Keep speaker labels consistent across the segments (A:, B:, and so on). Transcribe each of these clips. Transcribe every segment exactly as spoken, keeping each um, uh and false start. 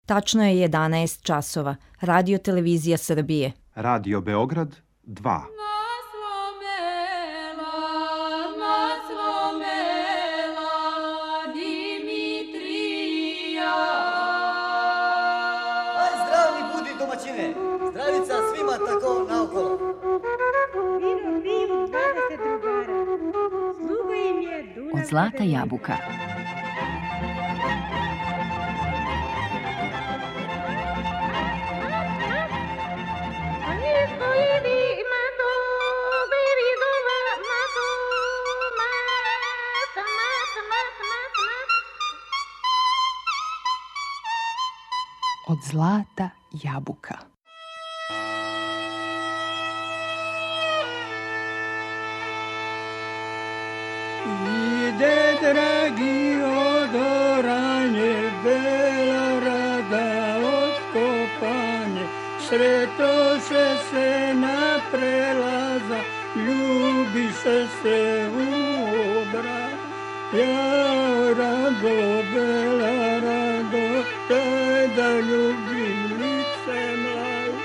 A: Tačno je jedanaest časova. Radio Televizija Srbije.
B: Radio Beograd dva.
C: Zdravica svima tako naokolo.
D: Vino piju dvadeset drugara. Sluga im je Dunav.
E: Od Zlata jabuka. Od Zlata jabuka.
F: Ide dragi odoranje, bela rada otkopanje, sreto se se na prelaza, ljubi se se u obra. Ja rado, bela rado, daj da ljubim lice mlad.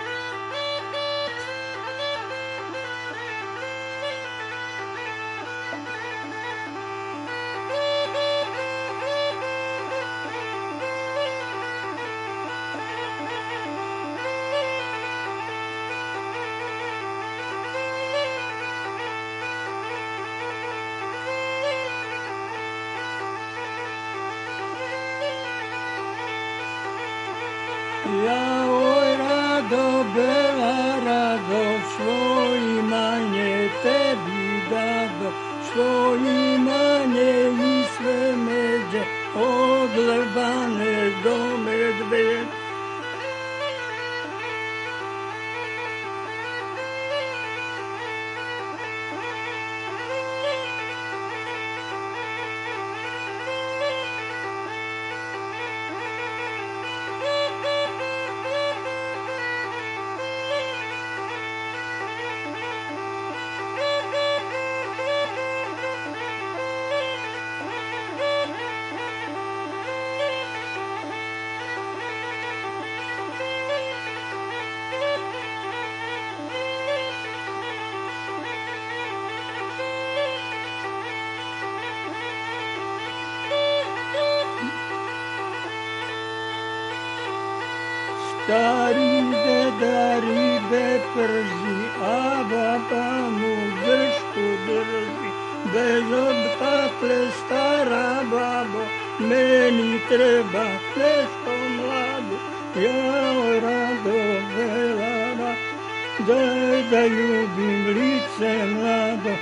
F: Ja oj rado, bela rado, svo imanje tebi dado, svo imanje i sve međe, od Lebane do Medveđe. Stari deda ribe prži, a baba mu dršku drži. Bez obtakle stara babo, meni treba nešto mlado. Ja rado, bela, daj da ljubim lice mlado.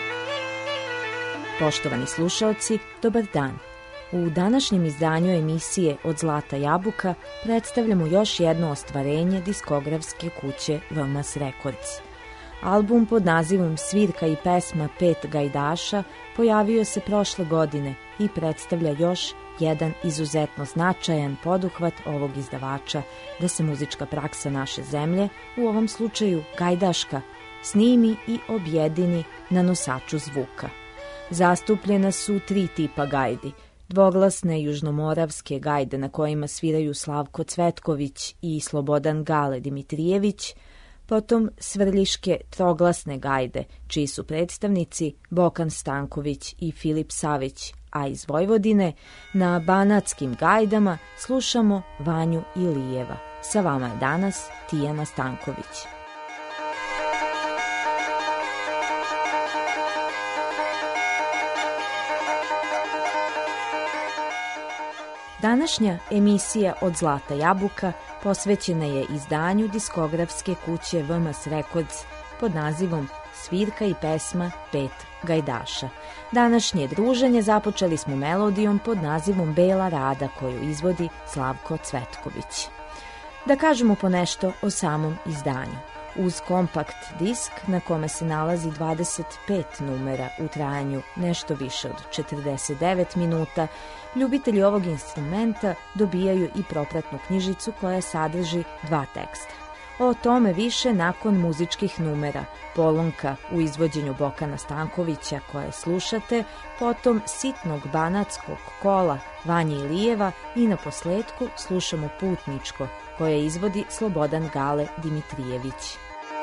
A: Poštovani slušaoci, dobar dan. U današnjem izdanju emisije Od Zlata jabuka predstavljamo još jedno ostvarenje diskografske kuće V M S Records. Album pod nazivom Svirka i pesma Pet gajdaša pojavio se prošle godine i predstavlja još jedan izuzetno značajan poduhvat ovog izdavača da se muzička praksa naše zemlje, u ovom slučaju gajdaška, snimi i objedini na nosaču zvuka. Zastupljena su tri tipa gajdi: dvoglasne južnomoravske gajde na kojima sviraju Slavko Cvetković i Slobodan Gale Dimitrijević, potom svrljiške troglasne gajde, čiji su predstavnici Bokan Stanković i Filip Savić, a iz Vojvodine na banatskim gajdama slušamo Vanju Ilijeva. Sa vama je danas Tijana Stanković. Današnja emisija Od Zlata jabuka posvećena je izdanju diskografske kuće V M S Records pod nazivom Svirka i pesma Pet gajdaša. Današnje druženje započeli smo melodijom pod nazivom Bela rada koju izvodi Slavko Cvetković. Da kažemo po nešto o samom izdanju. Uz kompakt disk na kome se nalazi dvadeset pet numera u trajanju nešto više od četrdeset devet minuta, ljubitelji ovog instrumenta dobijaju i propratnu knjižicu koja sadrži dva teksta. O tome više nakon muzičkih numera. Polonka u izvođenju Bokana Stankovića koje slušate, potom Sitnog banatskog kola Vanje Ilijeva i na posledku slušamo Putničko koje izvodi Slobodan Gale Dimitrijević.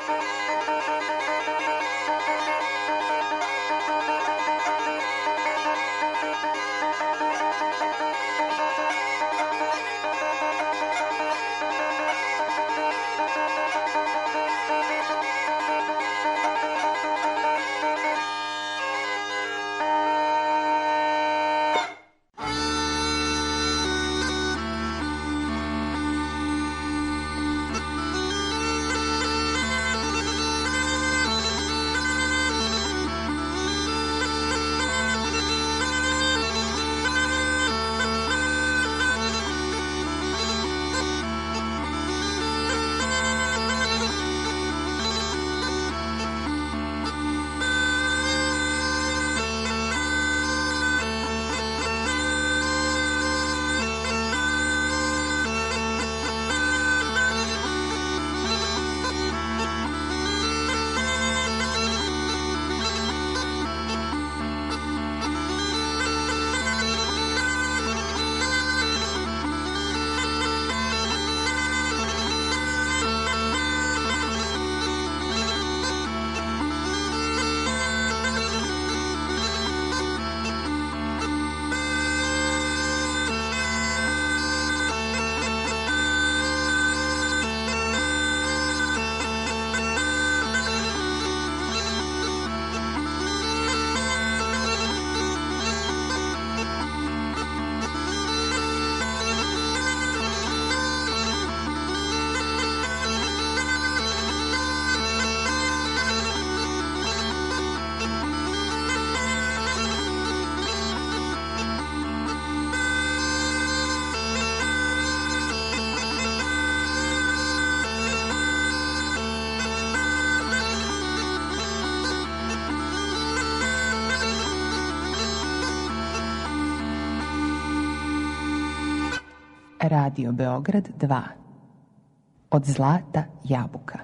E: Radio Beograd dva. Od zlata jabuka.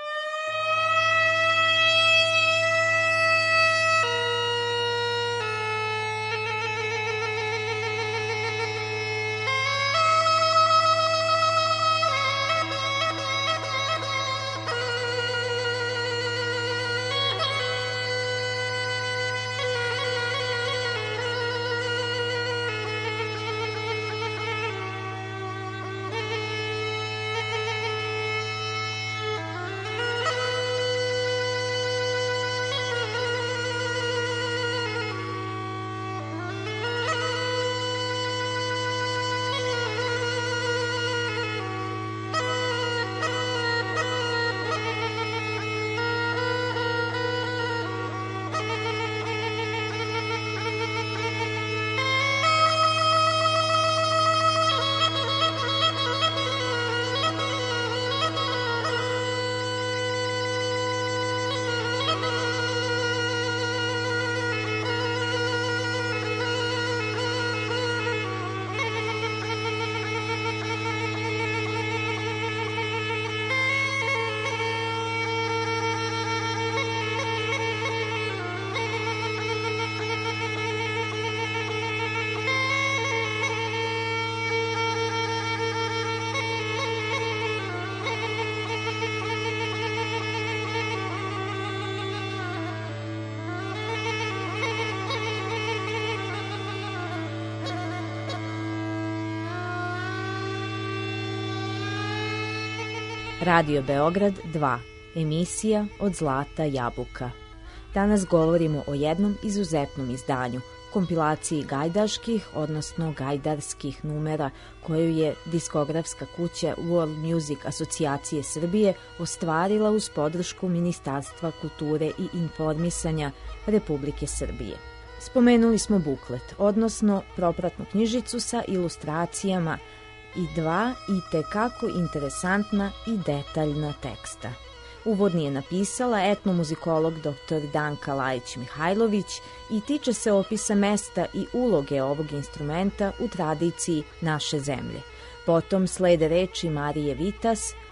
A: Radio Beograd dva. Emisija Od zlata jabuka. Danas govorimo o jednom izuzetnom izdanju, kompilaciji gajdaških, odnosno gajdarskih numera koju je diskografska kuća World Music Asocijacije Srbije ostvarila uz podršku Ministarstva kulture i informisanja Republike Srbije. Spomenuli smo buklet, odnosno propratnu knjižicu sa ilustracijama i dva itekako interesantna i detaljna teksta. Uvodni je napisala etnomuzikolog doktor Danka Lajić-Mihajlović i tiče se opisa mesta i uloge ovog instrumenta u tradiciji naše zemlje. Potom slede reči Marije Vitas,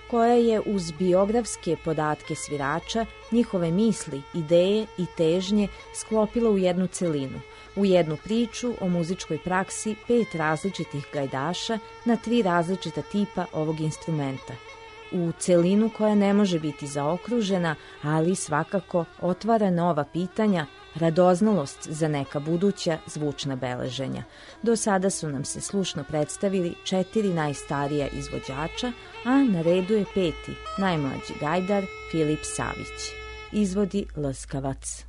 A: koja je uz biografske podatke svirača njihove misli, ideje i težnje sklopila u jednu celinu, u jednu priču o muzičkoj praksi pet različitih gajdaša na tri različita tipa ovog instrumenta. U celinu koja ne može biti zaokružena, ali svakako otvara nova pitanja, radoznalost za neka buduća zvučna beleženja. Do sada su nam se slušno predstavili četiri najstarija izvođača, a na redu je peti, najmlađi gajdar Filip Savić. Izvodi Lskavac.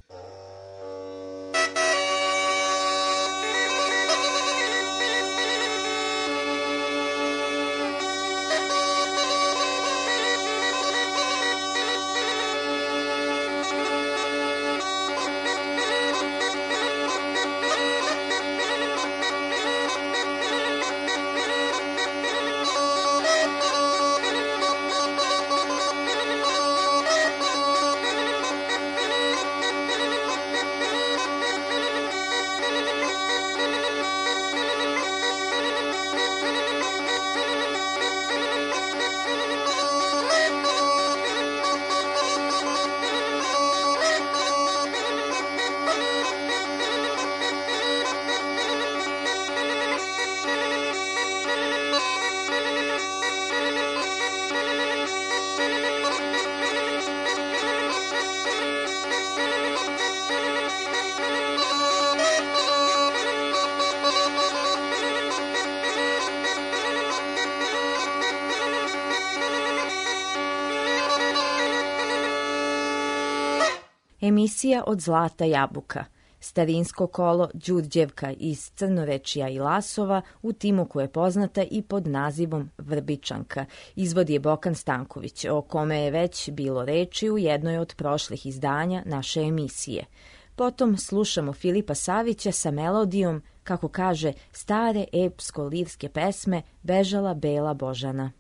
A: Emisija Od zlata jabuka, starinsko kolo Đurđevka iz Crnorečija i Lasova u Timoku je poznata i pod nazivom Vrbičanka. Izvod je Bokan Stanković, o kome je već bilo reči u jednoj od prošlih izdanja naše emisije. Potom slušamo Filipa Savića sa melodijom, kako kaže, stare epsko-lirske pesme Bežala bela Božana.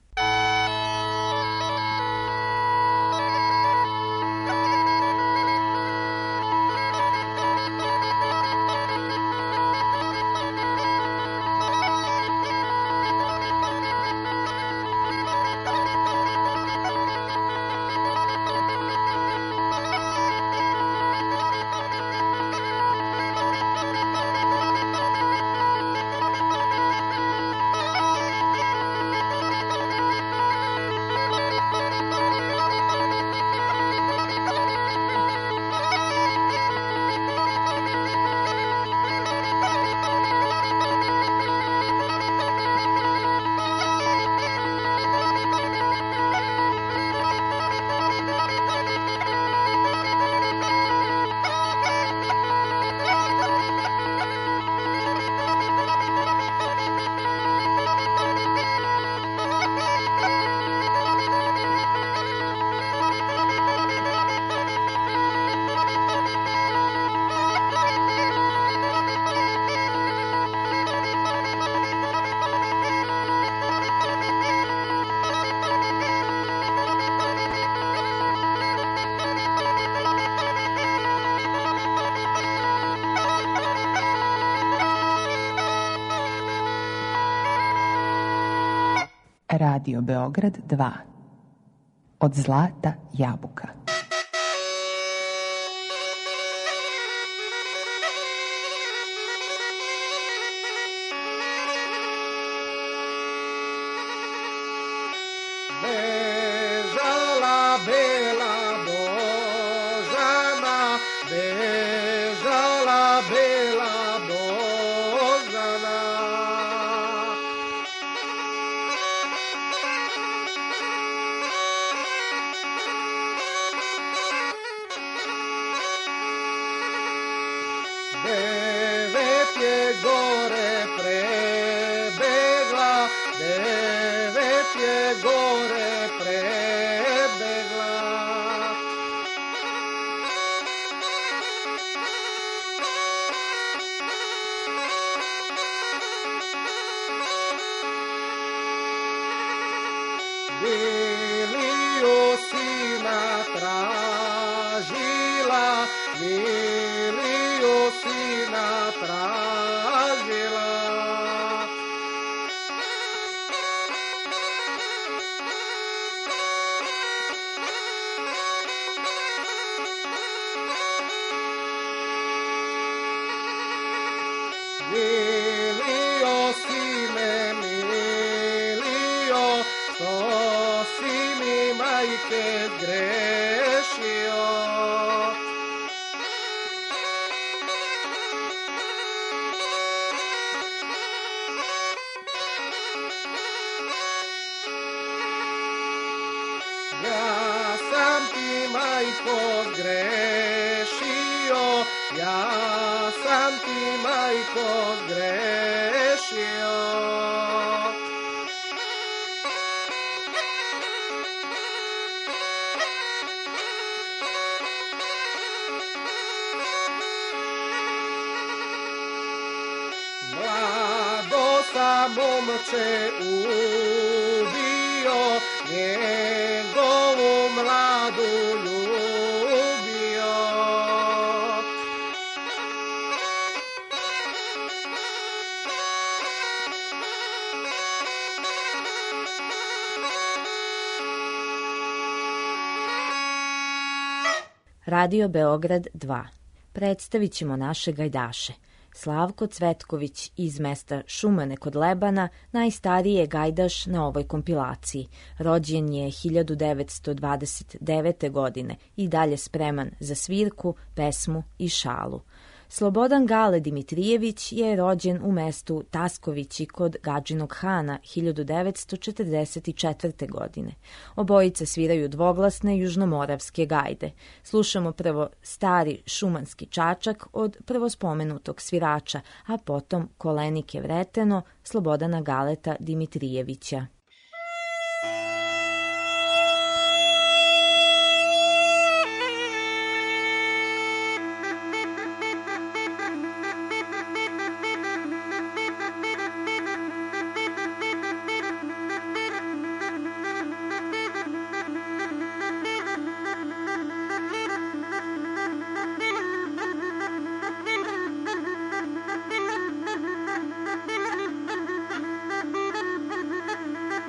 E: Radio Beograd dva. Od zlata jabuka.
F: Bežala bela Božana, bežala bela Božana. Devet je gore prebegla, devet je gore prebegla. Miliju sina tražila, miliju sina tražila. što si mi majke grešio. Ja sam ti majko grešio, ja sam ti majko grešio. Mlado sam momče ubio, njegovu mladu ljubio.
A: Radio Beograd dva. Predstavit ćemo naše gajdaše. Slavko Cvetković iz mesta Šumane kod Lebana, najstariji je gajdaš na ovoj kompilaciji. Rođen je hiljadu devetsto dvadeset devete. godine i dalje spreman za svirku, pesmu i šalu. Slobodan Gale Dimitrijević je rođen u mestu Taskovići kod Gadžinog Hana hiljadu devetsto četrdeset četvrte. godine. Obojica sviraju dvoglasne južnomoravske gajde. Slušamo prvo stari šumanski čačak od prvospomenutog svirača, a potom Kolenike vreteno Slobodana Galeta Dimitrijevića.
D: Thank you.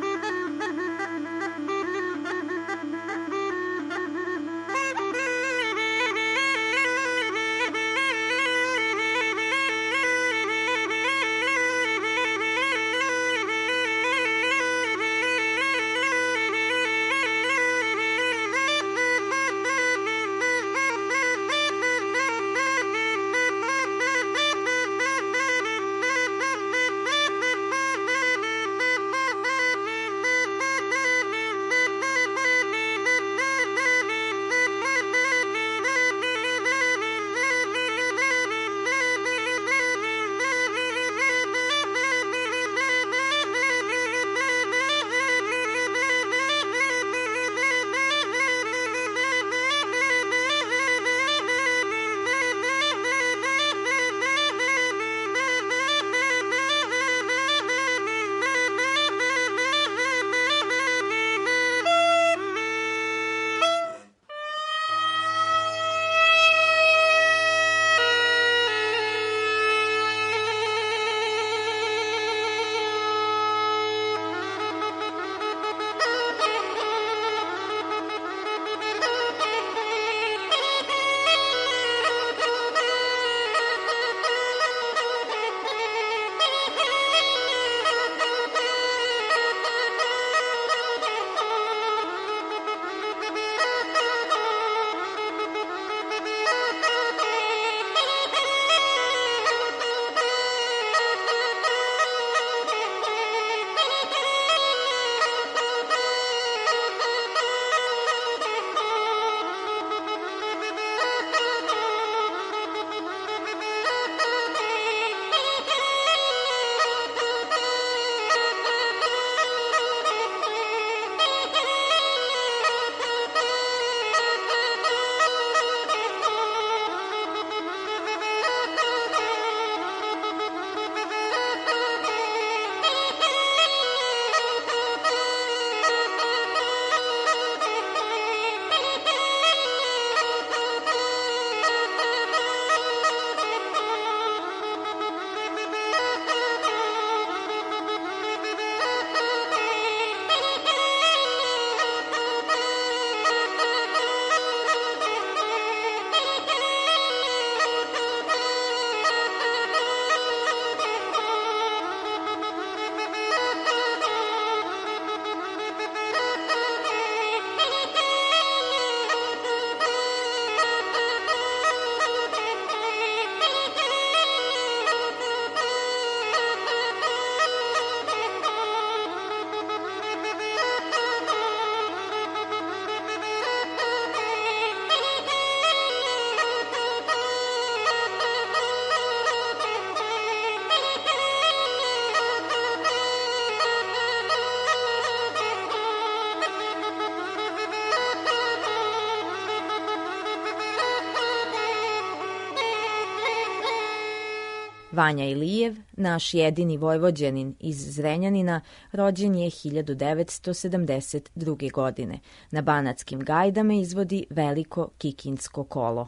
A: Vanja Ilijev, naš jedini Vojvođanin iz Zrenjanina, rođen je hiljadu devetsto sedamdeset druge. godine. Na banatskim gajdama izvodi Veliko Kikinsko kolo.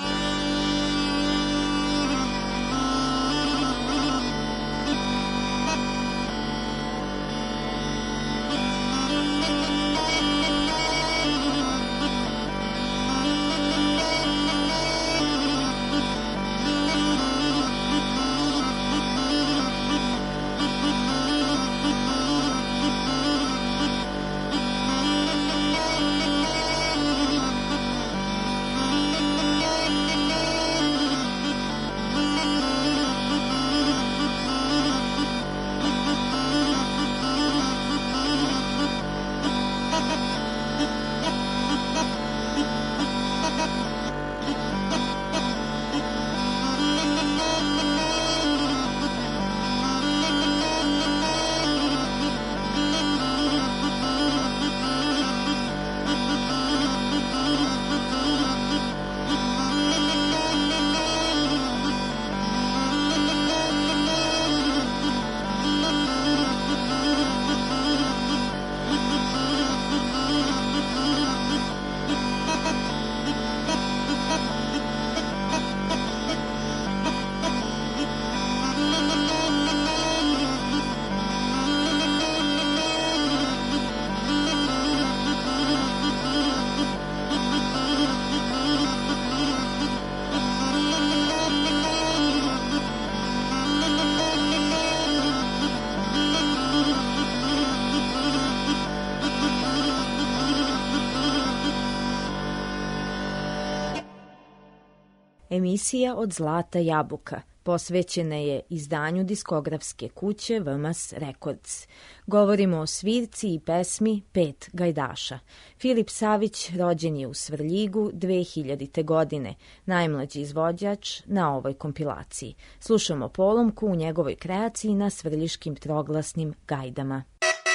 A: Emisija Od zlata jabuka posvećena je izdanju diskografske kuće V M S Records. Govorimo o svirci i pesmi Pet gajdaša. Filip Savić rođen je u Svrljigu dve hiljadite. godine, najmlađi izvođač na ovoj kompilaciji. Slušamo polomku u njegovoj kreaciji na svrljiškim troglasnim gajdama.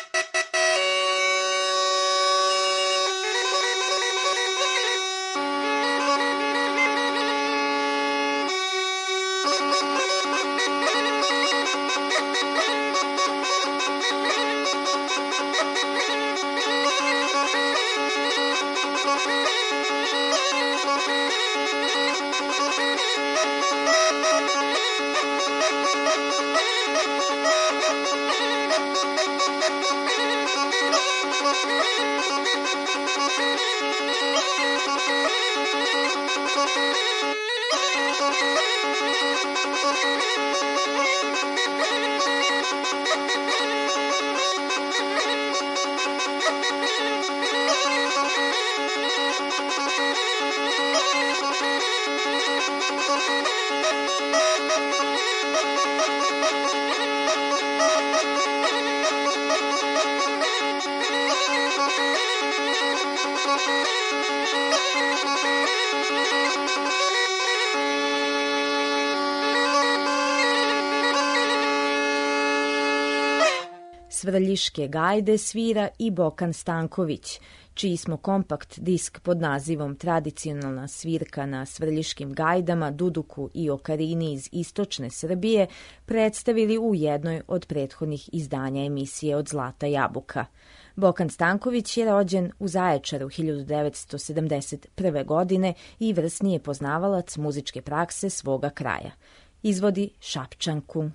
A: Svrljiške gajde svira i Bokan Stanković, čiji smo kompakt disk pod nazivom Tradicionalna svirka na svrljiškim gajdama, duduku i okarini iz istočne Srbije predstavili u jednoj od prethodnih izdanja emisije Od zlata jabuka. Bokan Stanković je rođen u Zaječaru hiljadu devetsto sedamdeset prve. godine i vrsni je poznavalac muzičke prakse svoga kraja. Izvodi šapčanku.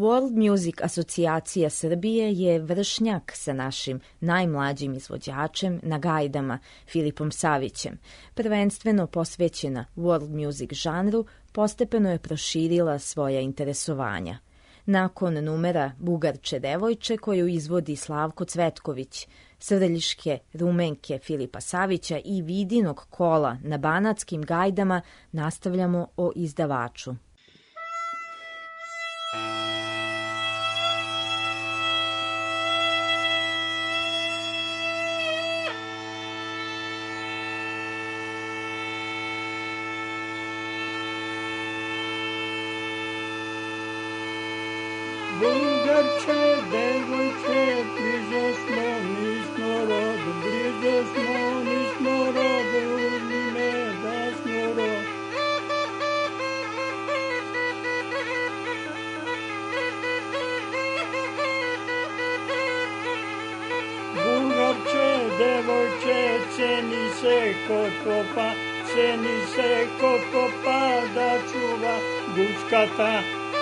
A: World Music Asocijacija Srbije je vršnjak sa našim najmlađim izvođačem na gajdama, Filipom Savićem. Prvenstveno posvećena world music žanru, postepeno je proširila svoja interesovanja. Nakon numera Bugarče devojče koju izvodi Slavko Cvetković, Svrljiške rumenke Filipa Savića i Vidinog kola na banatskim gajdama nastavljamo o izdavaču.
G: Bugarče, devojče, bliže smo, nismo rodu, bliže smo, nismo rodu, ni ne da smo rodu. Bugarče, devojče, ceni se kod popa, ceni se kod popa, da čuva gučkata.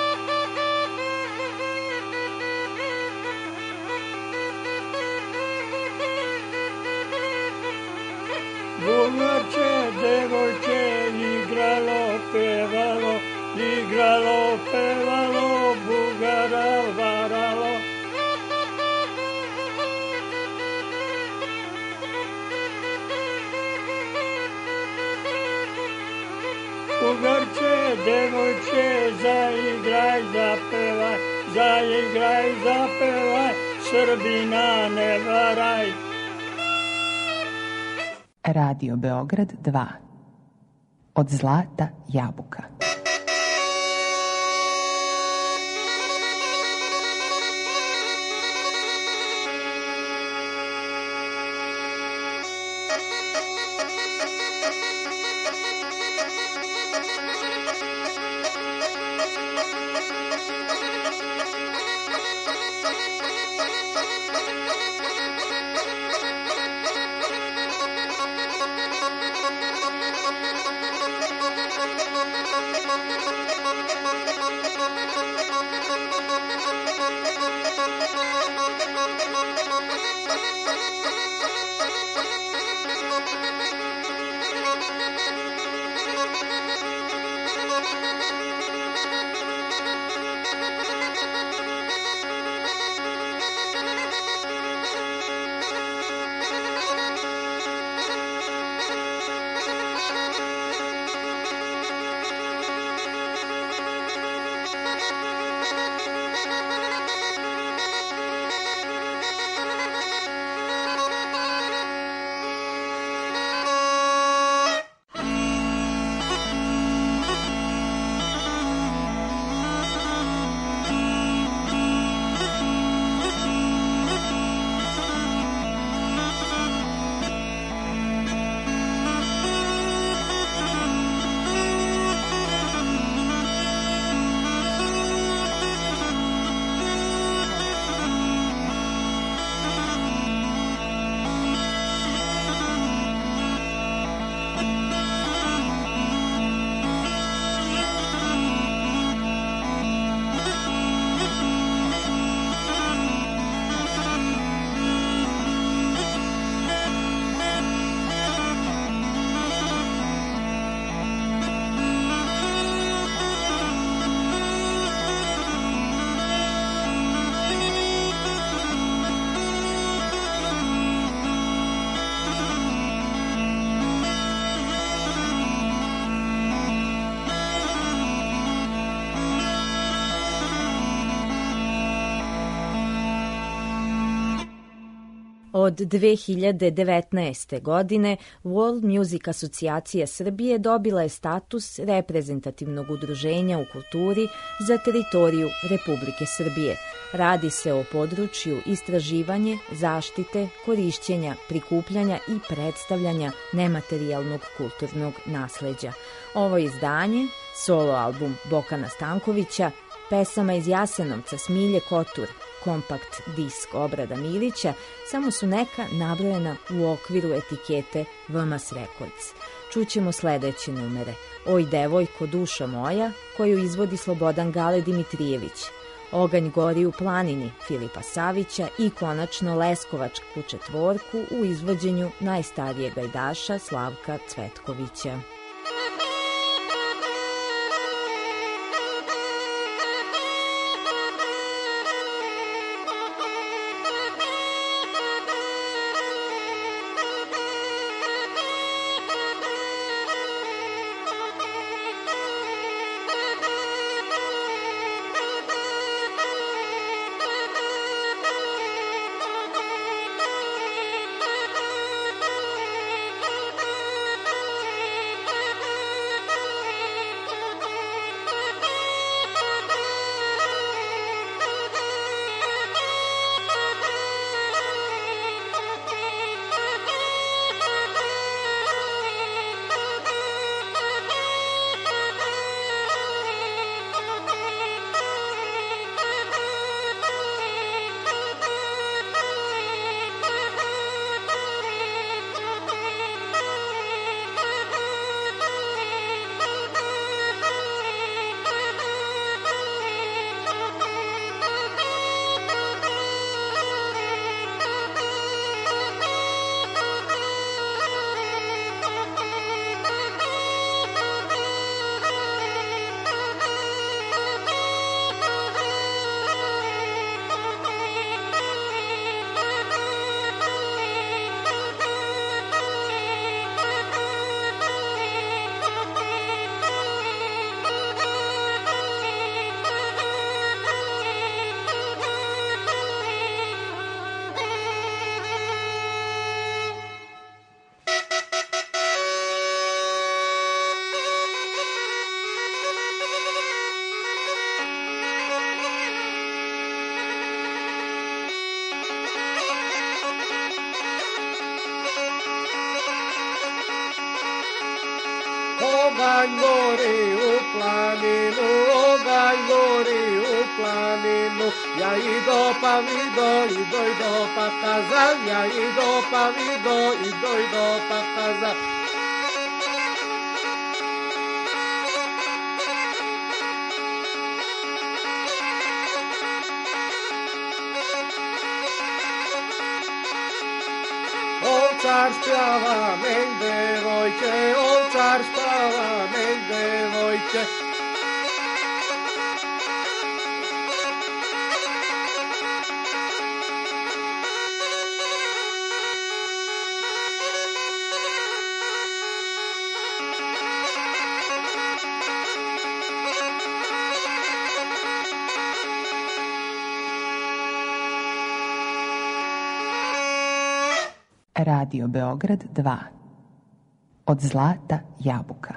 G: Bugarče, devojče, igralo, pevalo, igralo, pevalo, Bugara varalo. Bugarče, devojče, zaigraj, zapevaj, zaigraj, zapevaj, Srbina ne varaj.
E: Radio Beograd dva. Od zlata jabuka.
A: Od dve hiljade devetnaeste. godine World Music Asocijacija Srbije dobila je status reprezentativnog udruženja u kulturi za teritoriju Republike Srbije. Radi se o području istraživanje, zaštite, korišćenja, prikupljanja i predstavljanja nematerijalnog kulturnog nasleđa. Ovo izdanje, solo album Bokana Stankovića, pesama iz Jasenovca Smilje Kotur, kompakt disk Obrada Milića, samo su neka nabrojena u okviru etikete V M S Records. Čućemo sledeće numere: Oj devojko, dušo moja, koju izvodi Slobodan Gale Dimitrijević, Oganj gori u planini Filipa Savića i konačno Leskovačku četvorku u izvođenju najstarijeg gajdaša Slavka Cvetkovića.
F: Oganj gori u planinu, oganj gori u planinu, ja ido pa vido, ido ido pa kazan, ja ido pa vido, ido ido pa kazan. Ovčar spjava men devojče, ovčar spjava men devojče.
E: Radio Beograd dva. Od zlata jabuka.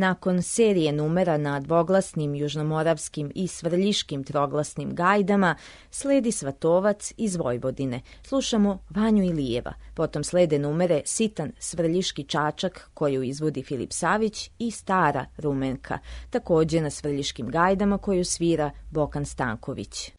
A: Nakon serije numera na dvoglasnim južnomoravskim i svrljiškim troglasnim gajdama sledi Svatovac iz Vojvodine. Slušamo Vanju Ilijeva. Potom slede numere Sitan svrljiški čačak koju izvodi Filip Savić i Stara Rumenka, također na svrljiškim gajdama koju svira Bokan Stanković.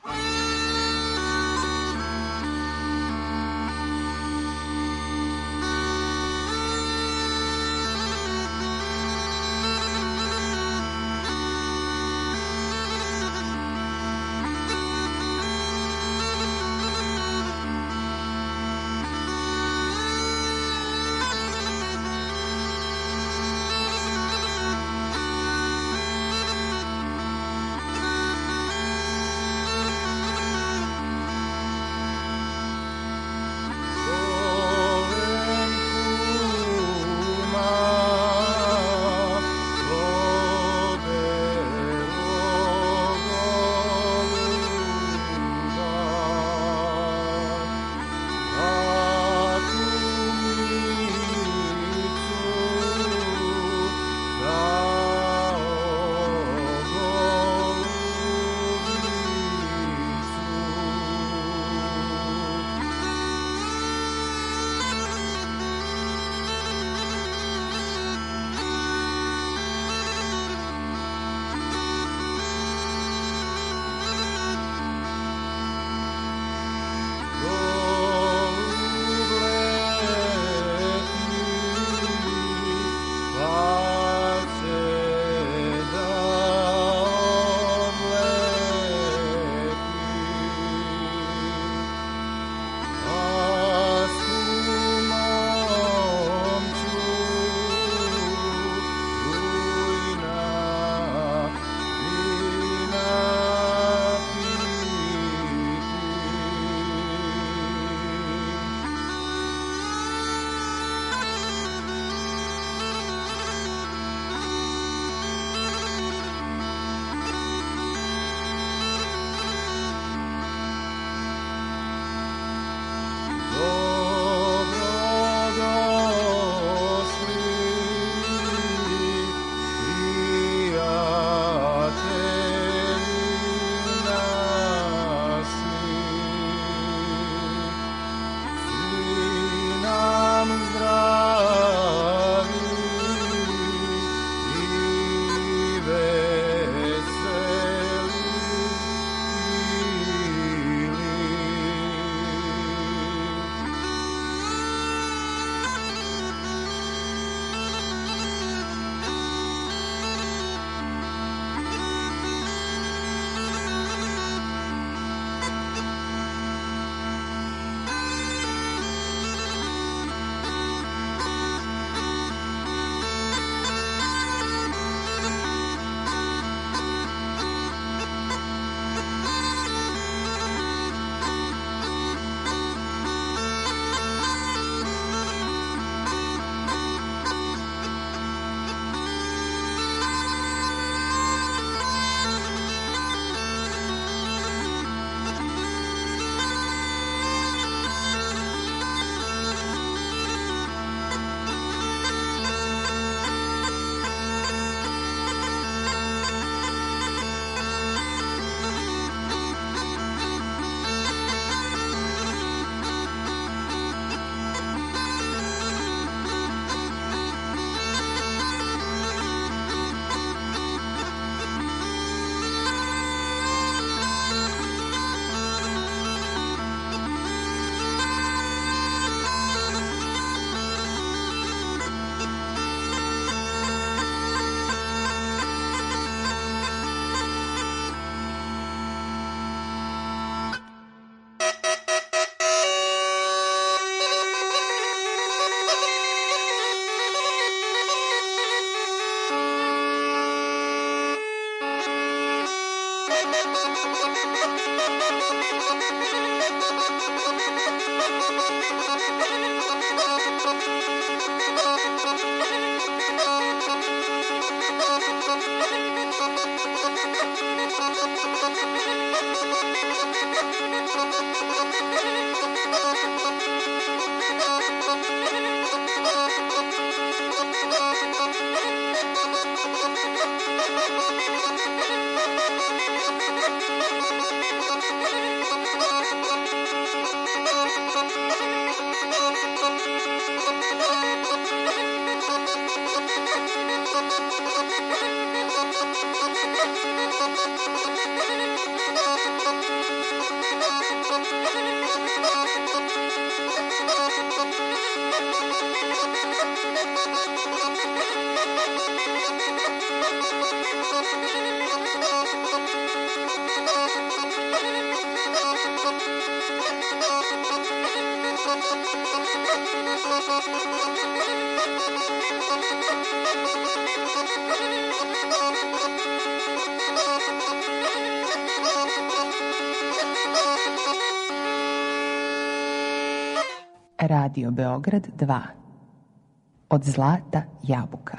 E: Radio Beograd dva. Od zlata jabuka.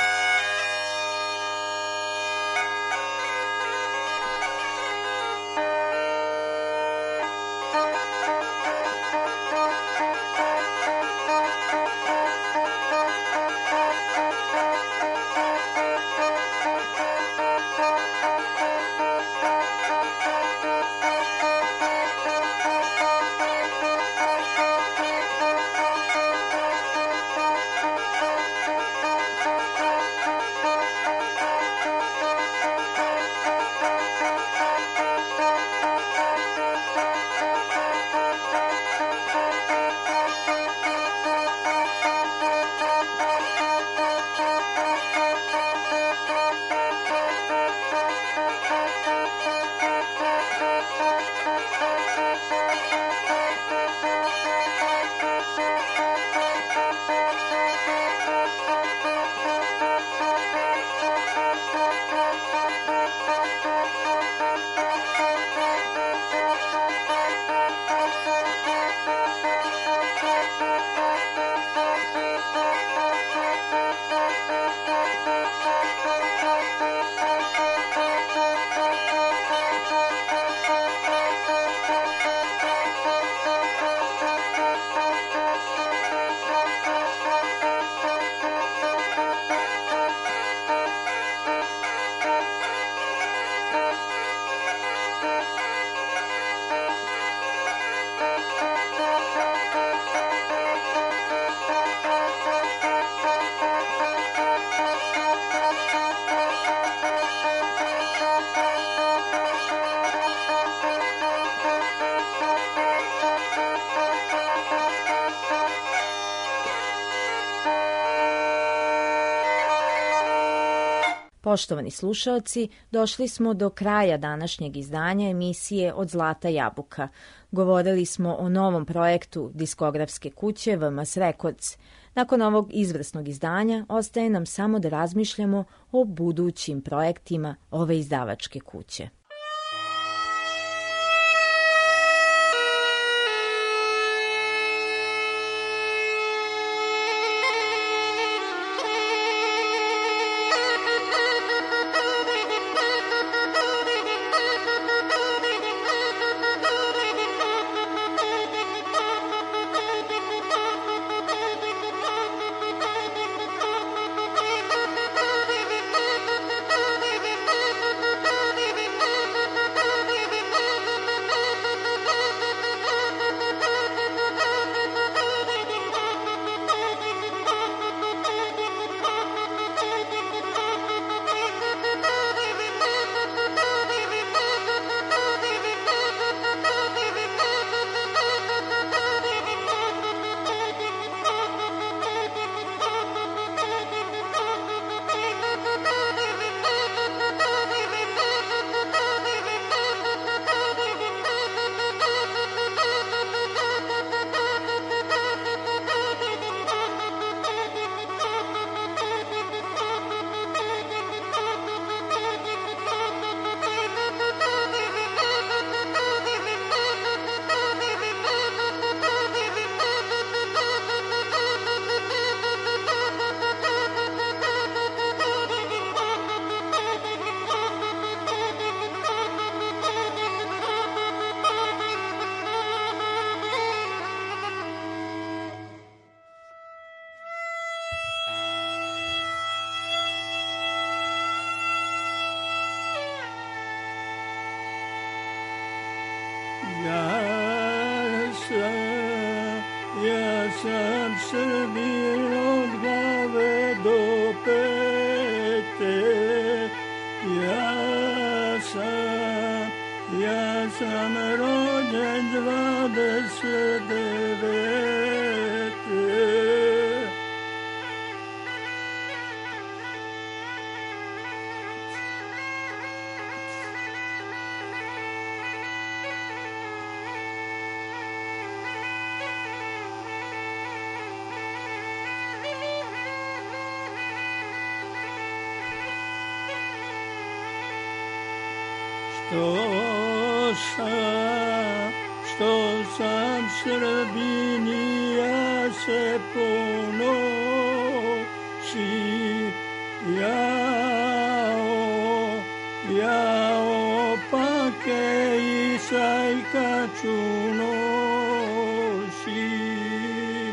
A: Poštovani slušaoci, došli smo do kraja današnjeg izdanja emisije Od zlata jabuka. Govorili smo o novom projektu diskografske kuće V M S Records. Nakon ovog izvrsnog izdanja ostaje nam samo da razmišljamo o budućim projektima ove izdavačke kuće.
G: Ja sam, ja sam Srbin od glave do pete. Ja sam, ja sam rođen dvadeset devete. što sam, što sam Srbinija se ponosi, jao, jao, pake i sajkaču nosim.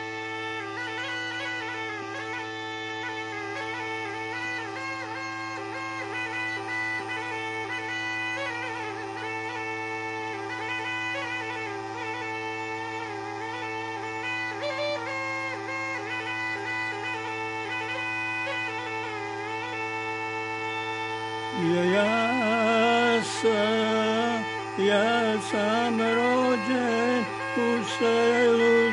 G: Ja sam, ja sam rođen u selu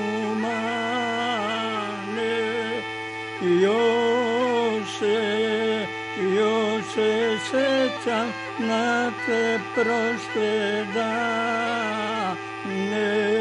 G: Šumane, još se, još se sećam na te prošle dane.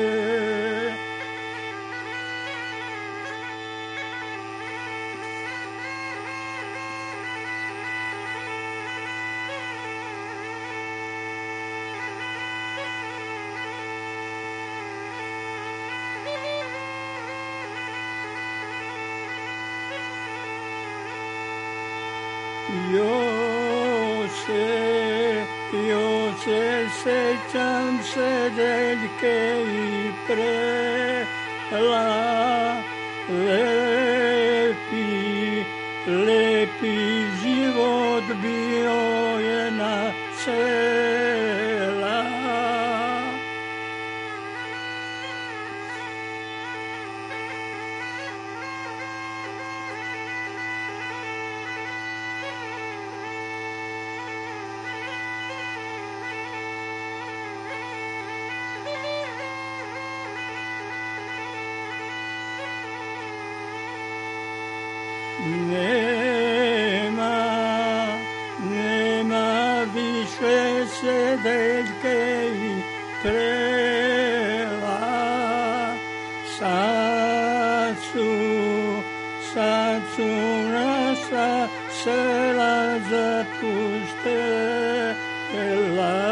G: Još se, još se sećam se Deljke i prela, lepi, lepi život bio je na sela. Nema, nema više se Deljke i prela, sad su, sad su naša sela zapuštela.